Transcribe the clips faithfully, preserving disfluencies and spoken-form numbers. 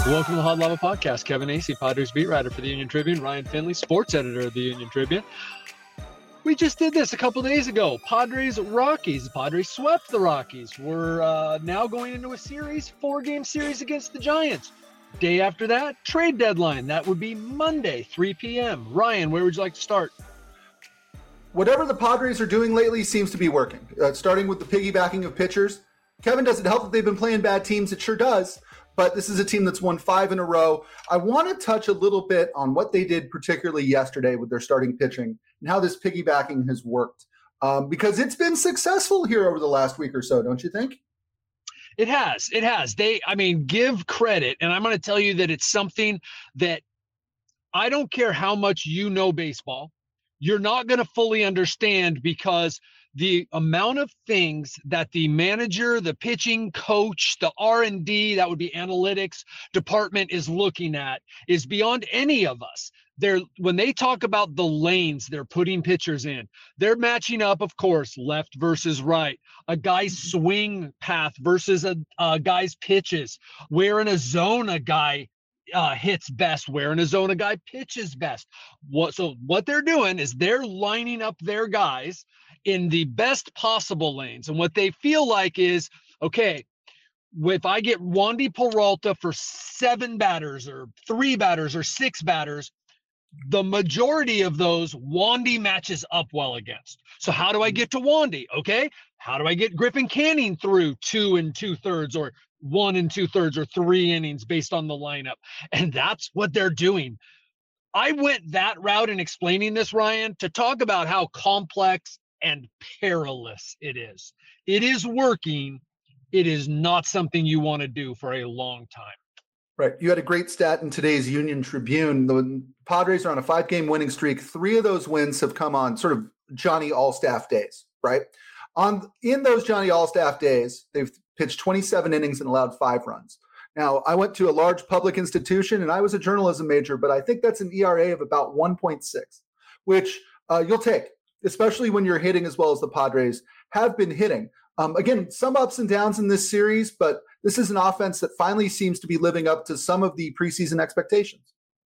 Welcome to the Hot Lava Podcast. Kevin Acee, Padres beat writer for the Union Tribune. Ryan Finley, sports editor of the Union Tribune. We just did this a couple days ago. Padres Rockies. The Padres swept the Rockies. We're uh, now going into a series, four-game series against the Giants. Day after that, trade deadline. That would be Monday, three p.m. Ryan, where would you like to start? Whatever the Padres are doing lately seems to be working. Uh, starting with the piggybacking of pitchers. Kevin, does it help that they've been playing bad teams? It sure does. But this is a team that's won five in a row. I want to touch a little bit on what they did, particularly yesterday with their starting pitching and how this piggybacking has worked. Um, because it's been successful here over the last week or so, don't you think? It has. It has. They, I mean, give credit. And I'm going to tell you that it's something that I don't care how much you know baseball, you're not going to fully understand, because the amount of things that the manager, the pitching coach, the R and D, that would be analytics department, is looking at is beyond any of us. They're, when they talk about the lanes they're putting pitchers in, they're matching up, of course, left versus right, a guy's swing path versus a, a guy's pitches, where in a zone a guy uh, hits best, where in a zone a guy pitches best. What, so what they're doing is they're lining up their guys in the best possible lanes. And what they feel like is, okay, if I get Wandy Peralta for seven batters or three batters or six batters, the majority of those Wandy matches up well against. So how do I get to Wandy? Okay, how do I get Griffin Canning through two and two thirds or one and two thirds or three innings based on the lineup? And that's what they're doing. I went that route in explaining this, Ryan, to talk about how complex and perilous it is. It is working. It is not something you want to do for a long time. Right. You had a great stat in today's Union Tribune. The Padres are on a five-game winning streak. Three of those wins have come on sort of Johnny All-Staff days, right? On in those Johnny All-Staff days, they've pitched twenty-seven innings and allowed five runs. Now, I went to a large public institution, and I was a journalism major, but I think that's an E R A of about one point six, which uh, you'll take, especially when you're hitting as well as the Padres have been hitting. Um, again, some ups and downs in this series, but this is an offense that finally seems to be living up to some of the preseason expectations.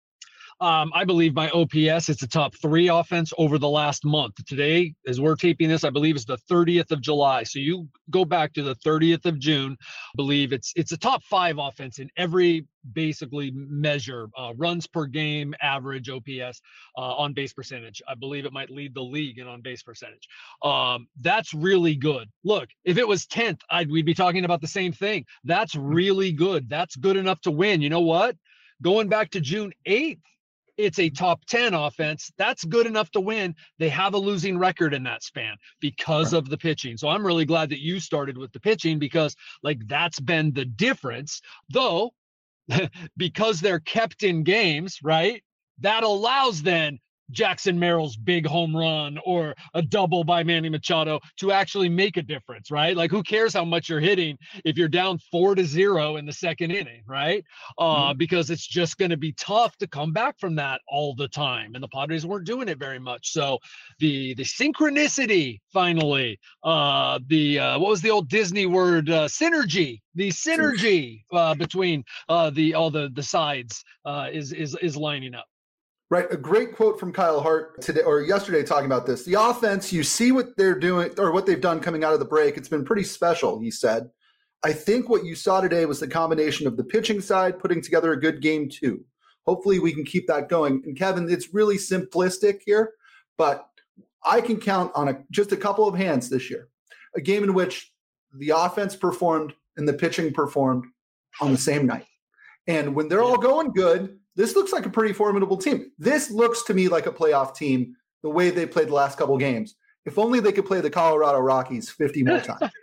Um, I believe my O P S, it's a top three offense over the last month. Today, as we're taping this, I believe it's the thirtieth of July. So you go back to the thirtieth of June, I believe it's it's a top five offense in every basically measure, uh, runs per game, average, O P S, uh, on base percentage. I believe it might lead the league in on base percentage. Um, that's really good. Look, if it was tenth, I'd, we'd be talking about the same thing. That's really good. That's good enough to win. You know what? Going back to June eighth, it's a top ten offense. That's good enough to win. They have a losing record in that span because of the pitching. So I'm really glad that you started with the pitching, because like that's been the difference, though, because they're kept in games, right? That allows then Jackson Merrill's big home run or a double by Manny Machado to actually make a difference, right? Like, who cares how much you're hitting if you're down four to zero in the second inning, right? Uh, mm-hmm. Because it's just going to be tough to come back from that all the time. And the Padres weren't doing it very much. So the the synchronicity, finally, uh, the uh, what was the old Disney word? Uh, synergy. The synergy uh, between uh, the all the the sides uh, is is is lining up. Right. A great quote from Kyle Hart today or yesterday talking about this. The offense, you see what they're doing or what they've done coming out of the break. It's been pretty special, he said. I think what you saw today was the combination of the pitching side putting together a good game too. Hopefully we can keep that going. And Kevin, it's really simplistic here, but I can count on a, just a couple of hands this year. A game in which the offense performed and the pitching performed on the same night. And when they're all going good, this looks like a pretty formidable team. This looks to me like a playoff team, the way they played the last couple games. If only they could play the Colorado Rockies fifty more times.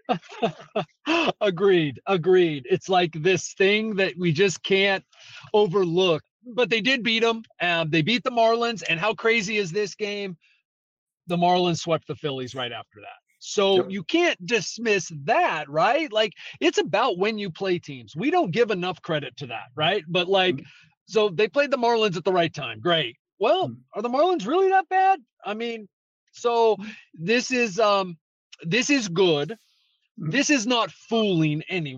Agreed. Agreed. It's like this thing that we just can't overlook. But they did beat them. Um, they beat the Marlins. And how crazy is this game? The Marlins swept the Phillies right after that. So yep. You can't dismiss that, right? Like, it's about when you play teams. We don't give enough credit to that, right? But like, mm-hmm. So they played the Marlins at the right time. Great. Well, are the Marlins really that bad? I mean, so this is um, this is good. This is not fooling anyone.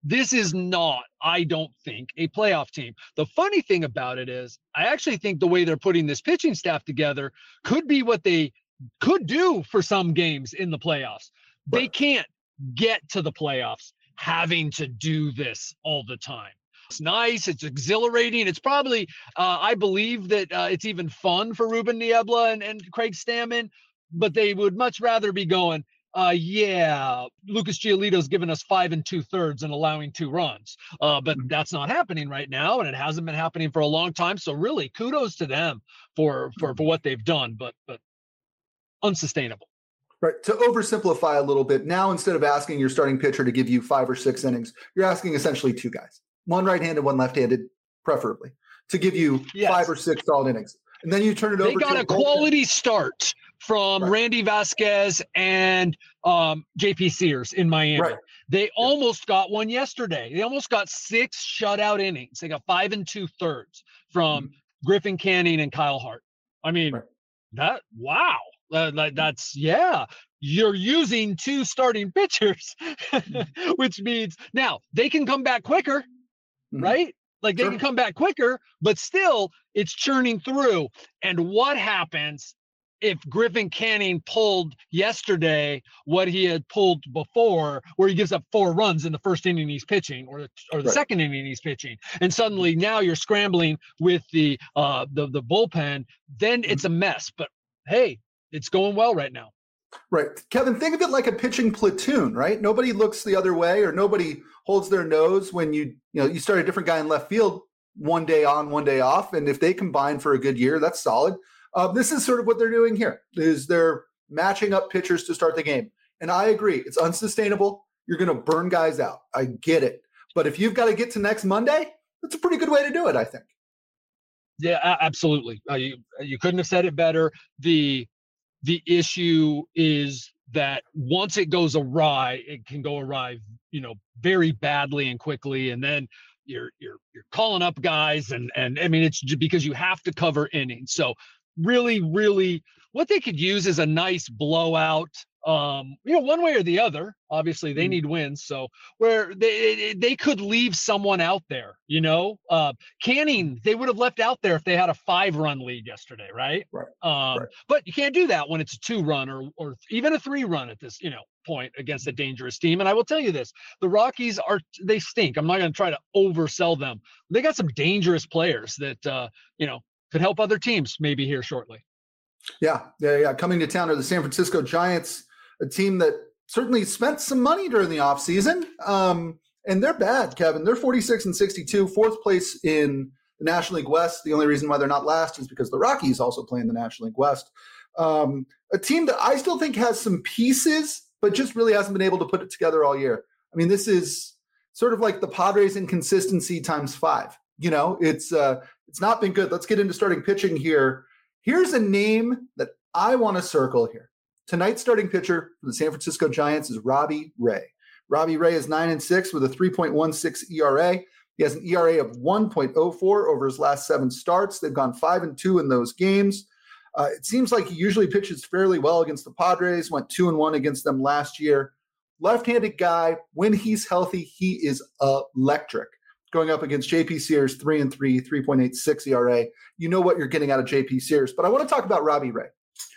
This is not, I don't think, a playoff team. The funny thing about it is I actually think the way they're putting this pitching staff together could be what they could do for some games in the playoffs. They Right. can't get to the playoffs having to do this all the time. It's nice. It's exhilarating. It's probably, uh, I believe that uh, it's even fun for Ruben Niebla and, and Craig Stammen, but they would much rather be going, uh, yeah, Lucas Giolito's given us five and two thirds and allowing two runs. Uh, but that's not happening right now, and it hasn't been happening for a long time. So really, kudos to them for for for what they've done, but but unsustainable. Right. To oversimplify a little bit, now instead of asking your starting pitcher to give you five or six innings, you're asking essentially two guys, one right-handed, one left-handed, preferably, to give you Yes. five or six solid innings. And then you turn it They over got to a quality start from Right. Randy Vasquez and um, J P Sears in Miami. Right. They almost got one yesterday. They almost got six shutout innings. They got five and two thirds from Mm-hmm. Griffin Canning and Kyle Hart. I mean, Right. that wow, uh, like that's yeah. You're using two starting pitchers, which means now they can come back quicker, Mhm. right? Like they Sure. can come back quicker, but still it's churning through. And what happens if Griffin Canning pulled yesterday what he had pulled before, where he gives up four runs in the first inning he's pitching, or the, or the Right. second inning he's pitching, and suddenly now you're scrambling with the uh, the the bullpen? Then Mhm. it's a mess. But hey, it's going well right now. Right. Kevin, think of it like a pitching platoon, right? Nobody looks the other way or nobody holds their nose when you, you know, you start a different guy in left field one day on, one day off. And if they combine for a good year, that's solid. Uh, this is sort of what they're doing here, is they're matching up pitchers to start the game. And I agree, it's unsustainable. You're going to burn guys out. I get it. But if you've got to get to next Monday, that's a pretty good way to do it, I think. Yeah, a- absolutely. Uh, you you couldn't have said it better. The The issue is that once it goes awry, it can go awry, you know, very badly and quickly. And then you're you're you're calling up guys, and and I mean it's just because you have to cover innings. So really, really, what they could use is a nice blowout. Um, you know, one way or the other. Obviously, they Mhm. need wins, so where they they could leave someone out there. You know, uh, Canning, they would have left out there if they had a five-run lead yesterday, right? Right. Um, Right. But you can't do that when it's a two-run or or even a three-run at this, you know, point against a dangerous team. And I will tell you this: the Rockies are they stink. I'm not going to try to oversell them. They got some dangerous players that uh, you know could help other teams maybe here shortly. Yeah, yeah, yeah. Coming to town are the San Francisco Giants, a team that certainly spent some money during the offseason. Um, and they're bad, Kevin. They're forty-six and sixty-two, fourth place in the National League West. The only reason why they're not last is because the Rockies also play in the National League West. Um, a team that I still think has some pieces, but just really hasn't been able to put it together all year. I mean, this is sort of like the Padres inconsistency times five. You know, it's uh, it's not been good. Let's get into starting pitching here. Here's a name that I want to circle here. Tonight's starting pitcher for the San Francisco Giants is Robbie Ray. Robbie Ray is nine and six with a three point one six E R A. He has an E R A of one point oh four over his last seven starts. They've gone five and two in those games. Uh, it seems like he usually pitches fairly well against the Padres, went two and one against them last year. Left-handed guy, when he's healthy, he is electric. Going up against J P Sears, three and three, three point eight six E R A. You know what you're getting out of J P Sears. But I want to talk about Robbie Ray.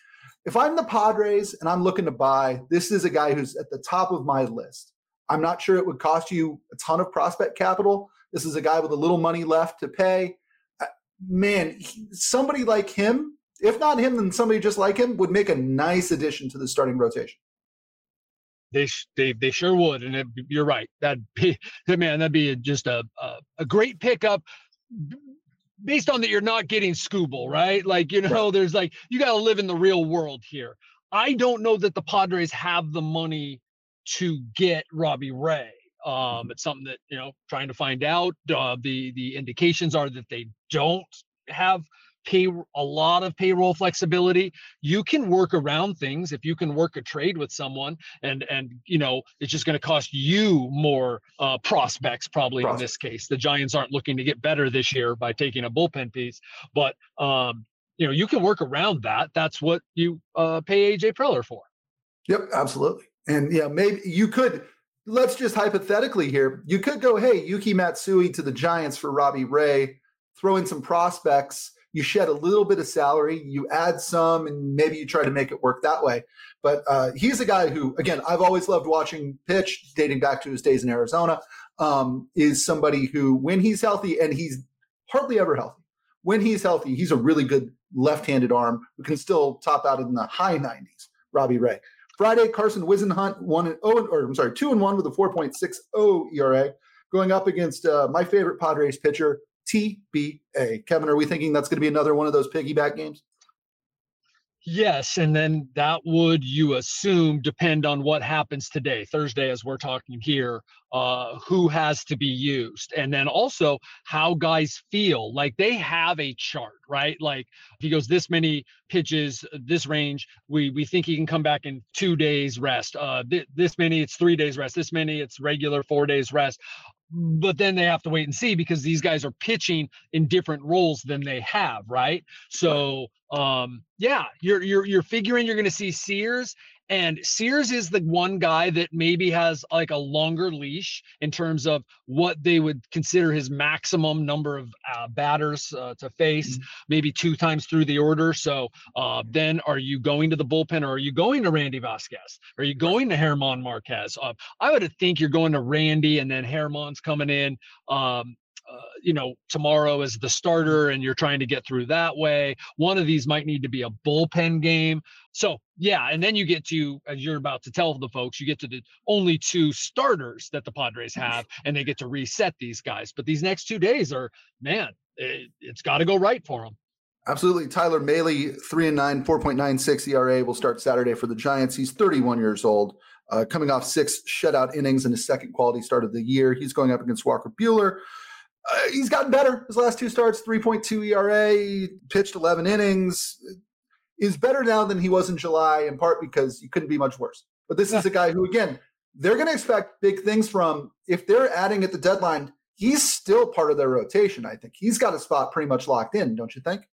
If I'm the Padres and I'm looking to buy, this is a guy who's at the top of my list. I'm not sure it would cost you a ton of prospect capital. This is a guy with a little money left to pay. Man, he, somebody like him, if not him, then somebody just like him, would make a nice addition to the starting rotation. They sh- they they sure would, and it, you're right. That'd be man, that'd be just a a, a great pickup. Based on that, you're not getting Skubal, right? Like you know, Right. there's like you got to live in the real world here. I don't know that the Padres have the money to get Robbie Ray. Um, it's something that you know, trying to find out. Uh, the the indications are that they don't have pay a lot of payroll flexibility. You can work around things if you can work a trade with someone, and and you know it's just going to cost you more uh, prospects probably in this case. The Giants aren't looking to get better this year by taking a bullpen piece, but um, you know you can work around that. That's what you uh, pay A J Preller for. Yep, absolutely. And yeah, maybe you could. let's just hypothetically here, you could go, hey, Yuki Matsui to the Giants for Robbie Ray, throw in some prospects, you shed a little bit of salary, you add some, and maybe you try to make it work that way. But uh, he's a guy who, again, I've always loved watching pitch, dating back to his days in Arizona, um, is somebody who, when he's healthy, and he's hardly ever healthy, when he's healthy, he's a really good left-handed arm who can still top out in the high nineties, Robbie Ray. Friday, Carson Whisenhunt, one and oh, or I'm sorry, two and one with a four point six oh E R A, going up against uh, my favorite Padres pitcher, T B A. Kevin, are we thinking that's going to be another one of those piggyback games? Yes, and then that would, you assume, depend on what happens today, Thursday, as we're talking here, uh, who has to be used. And then also how guys feel. Like they have a chart, right? Like if he goes this many pitches, this range, we we think he can come back in two days rest. Uh, th- this many, it's three days rest. This many, it's regular four days rest. But then they have to wait and see because these guys are pitching in different roles than they have, right? So, um, yeah, you're you're you're figuring you're going to see Sears, and Sears is the one guy that maybe has like a longer leash in terms of what they would consider his maximum number of uh, batters uh, to face, mm-hmm. maybe two times through the order. So uh, then are you going to the bullpen, or are you going to Randy Vasquez? Are you going to German Marquez? Uh, I would think you're going to Randy, and then German's coming in. Um, Uh, you know, tomorrow as the starter, and you're trying to get through that way. One of these might need to be a bullpen game. So, yeah, and then you get to, as you're about to tell the folks, you get to the only two starters that the Padres have, and they get to reset these guys. But these next two days are, man, it, it's got to go right for them. Absolutely. Tyler Mahle, three and nine, four point nine six E R A, will start Saturday for the Giants. He's thirty-one years old, uh, coming off six shutout innings in his second quality start of the year. He's going up against Walker Buehler. Uh, he's gotten better. His last two starts, three point two E R A, pitched eleven innings, is better now than he was in July, in part because you couldn't be much worse. But this is a guy who, again, they're going to expect big things from. If they're adding at the deadline, he's still part of their rotation, I think. He's got a spot pretty much locked in, don't you think?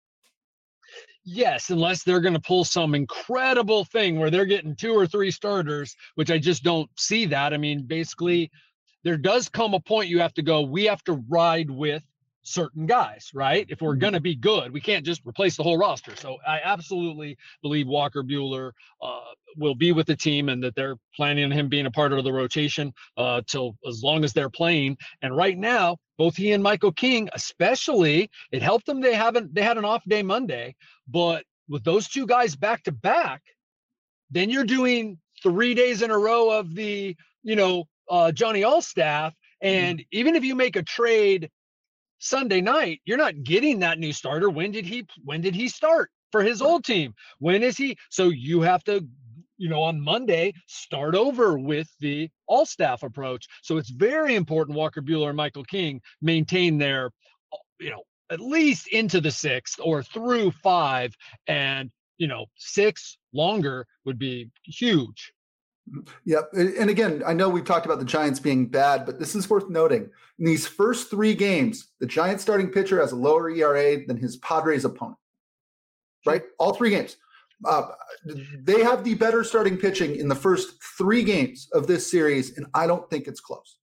Yes, unless they're going to pull some incredible thing where they're getting two or three starters, which I just don't see that. I mean, basically, there does come a point you have to go, we have to ride with certain guys, right? If we're going to be good, we can't just replace the whole roster. So I absolutely believe Walker Buehler uh, will be with the team, and that they're planning on him being a part of the rotation uh, till as long as they're playing. And right now, both he and Michael King, especially, it helped them. They haven't, they had an off day Monday, but with those two guys back to back, then you're doing three days in a row of the, you know, Uh, Johnny Allstaff, and mm-hmm. even if you make a trade Sunday night, you're not getting that new starter. When did he? When did he start for his old team? When is he? So you have to, you know, on Monday start over with the Allstaff approach. So it's very important Walker Buehler and Michael King maintain their, you know, at least into the sixth or through five, and you know, six longer would be huge. Yep. And again, I know we've talked about the Giants being bad, but this is worth noting. In these first three games, the Giants starting pitcher has a lower E R A than his Padres opponent, right? All three games. Uh, they have the better starting pitching in the first three games of this series, and I don't think it's close.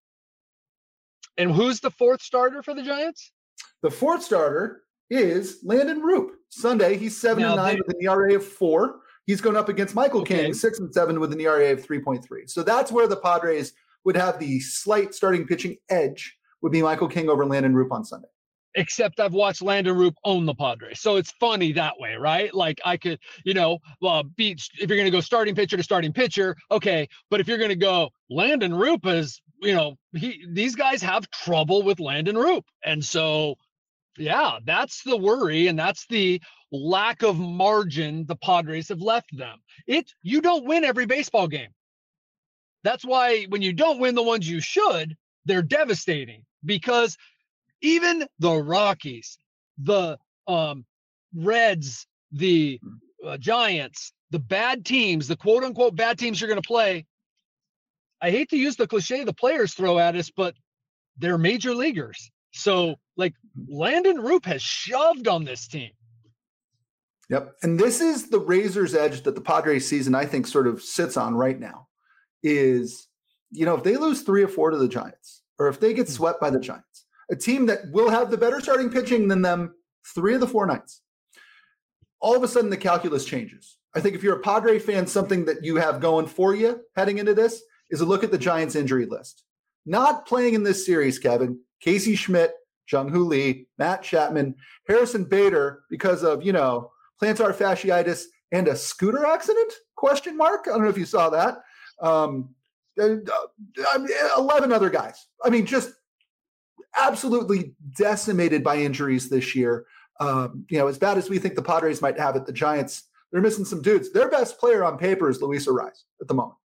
And who's the fourth starter for the Giants? The fourth starter is Landon Roop. Sunday, he's seven now and nine they- with an E R A of four. He's going up against Michael okay. King, six and seven with an E R A of three point three. So that's where the Padres would have the slight starting pitching edge, would be Michael King over Landon Roop on Sunday. Except I've watched Landon Roop own the Padres. So it's funny that way, right? Like I could, you know, uh, beat, if you're going to go starting pitcher to starting pitcher, okay. But if you're going to go Landon Roop is, you know, he, these guys have trouble with Landon Roop. And so, yeah, that's the worry. And that's the lack of margin the Padres have left them. It you don't win every baseball game. That's why when you don't win the ones you should, they're devastating, because even the Rockies, the um, Reds, the uh, Giants, the bad teams, the quote unquote bad teams you're going to play, I hate to use the cliche the players throw at us, but they're major leaguers. So like Landon Roop has shoved on this team. Yep. And this is the razor's edge that the Padres season, I think, sort of sits on right now, is you know, if they lose three or four to the Giants, or if they get swept by the Giants, a team that will have the better starting pitching than them three of the four nights, all of a sudden the calculus changes. I think if you're a Padre fan, something that you have going for you heading into this is a look at the Giants injury list. Not playing in this series, Kevin, Casey Schmidt, Jung-Hoo Lee, Matt Chapman, Harrison Bader, because of, you know, plantar fasciitis and a scooter accident, question mark. I don't know if you saw that. Um, eleven other guys. I mean, just absolutely decimated by injuries this year. Um, you know, as bad as we think the Padres might have it, the Giants, they're missing some dudes. Their best player on paper is Luis Arraez at the moment.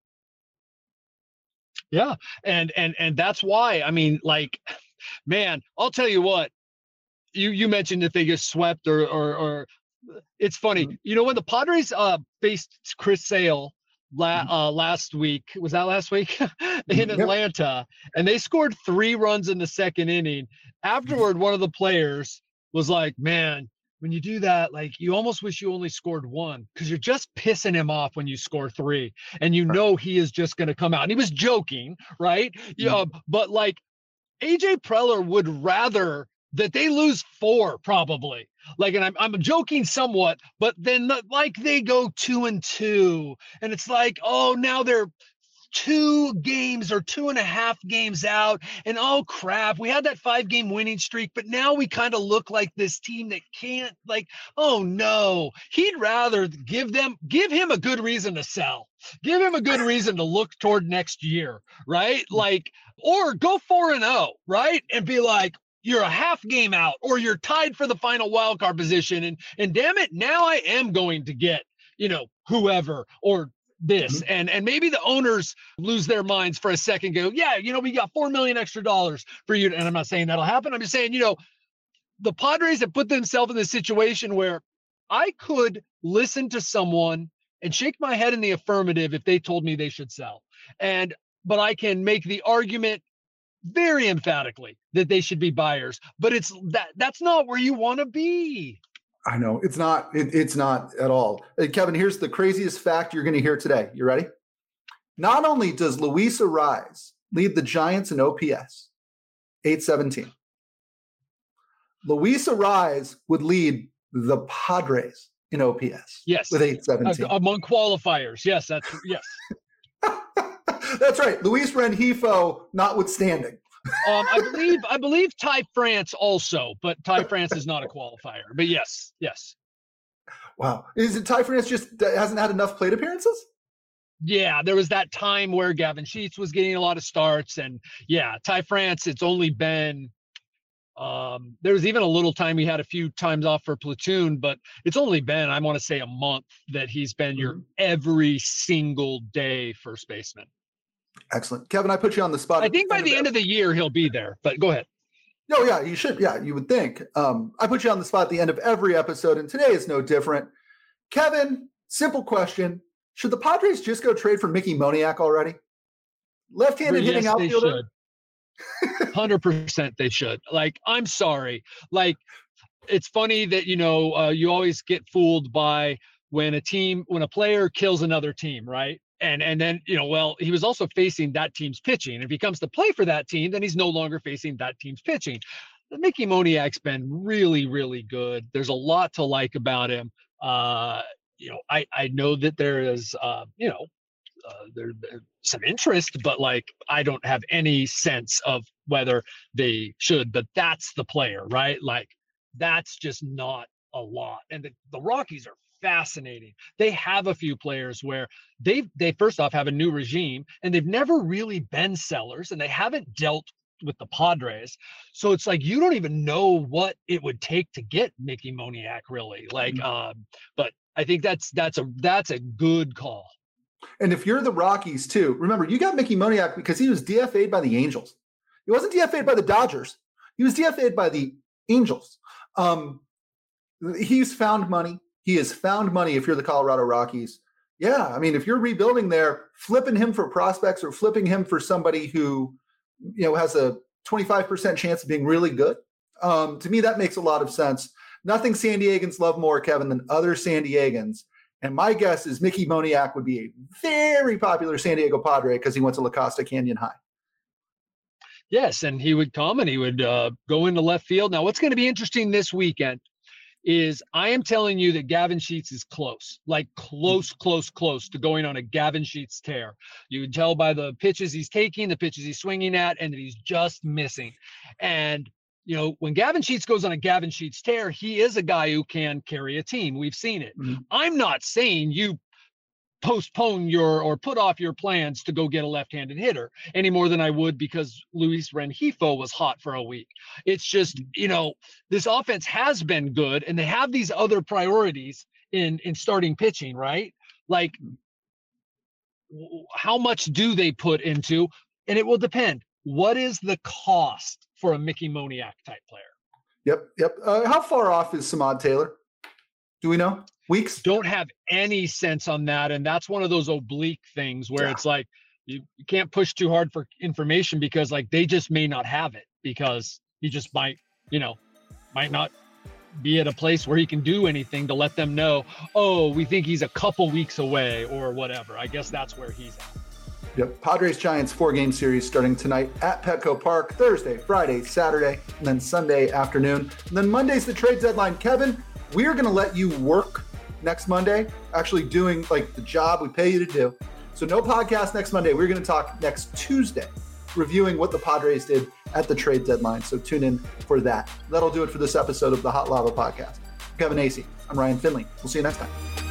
Yeah, and and and that's why, I mean, like, man, I'll tell you what, you you mentioned if they get swept or or, or it's funny. Mm-hmm. You know, when the Padres uh, faced Chris Sale la- uh, last week, was that last week in Atlanta, yep. and they scored three runs in the second inning. Afterward, one of the players was like, man, when you do that, like, you almost wish you only scored one because you're just pissing him off when you score three and you know he is just going to come out. And he was joking, right? Yeah, mm-hmm. uh, but like A J Preller would rather that they lose four probably. Like, and I'm I'm joking somewhat, but then the, like they go two and two, and it's like, oh, now they're two games or two and a half games out, and oh crap, we had that five game winning streak, but now we kind of look like this team that can't, like, oh no, he'd rather give them give him a good reason to sell, give him a good reason to look toward next year, right? Like, or go four and oh, right, and be like, you're a half game out, or you're tied for the final wild card position, and and damn it, now I am going to get, you know, whoever or this, mm-hmm. and and maybe the owners lose their minds for a second, go, yeah, you know, we got four million extra dollars for you, and I'm not saying that'll happen. I'm just saying, you know, the Padres have put themselves in this situation where I could listen to someone and shake my head in the affirmative if they told me they should sell, and but I can make the argument very emphatically that they should be buyers, but it's that that's not where you want to be. I know it's not, it, it's not at all. Hey, Kevin, here's the craziest fact you're going to hear today. You ready? Not only does Luis Arraez lead the Giants in O P S, eight seventeen, Luis Arraez would lead the Padres in O P S. Yes. With eight seventeen. Uh, among qualifiers. Yes, that's yes. That's right. Luis Rengifo notwithstanding. um, I believe I believe Ty France also, but Ty France is not a qualifier. But yes, yes. Wow. Is it Ty France just hasn't had enough plate appearances? Yeah, there was that time where Gavin Sheets was getting a lot of starts, and yeah, Ty France, it's only been um, there was even a little time he had a few times off for platoon, but it's only been, I want to say, a month that he's been mm-hmm. your every single day first baseman. Excellent. Kevin, I put you on the spot. I think by the end of the year, he'll be there, but go ahead. No, yeah, you should. Yeah, you would think. Um, I put you on the spot at the end of every episode, and today is no different. Kevin, simple question. Should the Padres just go trade for Mickey Moniak already? Left-handed yes, hitting outfielder? one hundred percent they should. Like, I'm sorry. Like, it's funny that, you know, uh, you always get fooled by when a team, when a player kills another team, right? And and then, you know, well, he was also facing that team's pitching. If he comes to play for that team, then he's no longer facing that team's pitching. Mickey Moniak's been really, really good. There's a lot to like about him. Uh, you know, I, I know that there is, uh, you know, uh, there, there's some interest, but like, I don't have any sense of whether they should, but that's the player, right? Like, that's just not a lot. And the, the Rockies are fascinating. They have a few players where they they first off have a new regime, and they've never really been sellers, and they haven't dealt with the Padres. So it's like you don't even know what it would take to get Mickey Moniak, really. Like, mm-hmm. um, but I think that's that's a that's a good call. And if you're the Rockies too, remember you got Mickey Moniak because he was D F A'd by the Angels. He wasn't D F A'd by the Dodgers. He was D F A'd by the Angels. Um, he's found money. He has found money if you're the Colorado Rockies. Yeah, I mean, if you're rebuilding there, flipping him for prospects or flipping him for somebody who, you know, has a twenty-five percent chance of being really good, um, to me, that makes a lot of sense. Nothing San Diegans love more, Kevin, than other San Diegans And my guess is Mickey Moniak would be a very popular San Diego Padre because he went to La Costa Canyon High. Yes, and he would come and he would uh, go into left field. Now, what's going to be interesting this weekend is I am telling you that Gavin Sheets is close, like close, close, close to going on a Gavin Sheets tear. You can tell by the pitches he's taking, the pitches he's swinging at, and that he's just missing. And, you know, when Gavin Sheets goes on a Gavin Sheets tear, he is a guy who can carry a team. We've seen it. Mm-hmm. I'm not saying you postpone your or put off your plans to go get a left-handed hitter any more than I would because Luis Rengifo was hot for a week. It's just, you know, this offense has been good and they have these other priorities in, in starting pitching, right? Like how much do they put into, and it will depend. What is the cost for a Mickey Moniak type player? Yep. Yep. Uh, how far off is Samad Taylor? Do we know? Weeks? Don't have any sense on that. And that's one of those oblique things where yeah. it's like, you, you can't push too hard for information because like they just may not have it because he just might, you know, might not be at a place where he can do anything to let them know, oh, we think he's a couple weeks away or whatever. I guess that's where he's at. Yep. Padres Giants four game series starting tonight at Petco Park, Thursday, Friday, Saturday, and then Sunday afternoon. And then Monday's the trade deadline. Kevin, we are going to let you work next Monday, actually doing like the job we pay you to do. So no podcast next Monday. We're going to talk next Tuesday, reviewing what the Padres did at the trade deadline. So tune in for that. That'll do it for this episode of the Hot Lava Podcast. Kevin Acee, I'm Ryan Finley. We'll see you next time.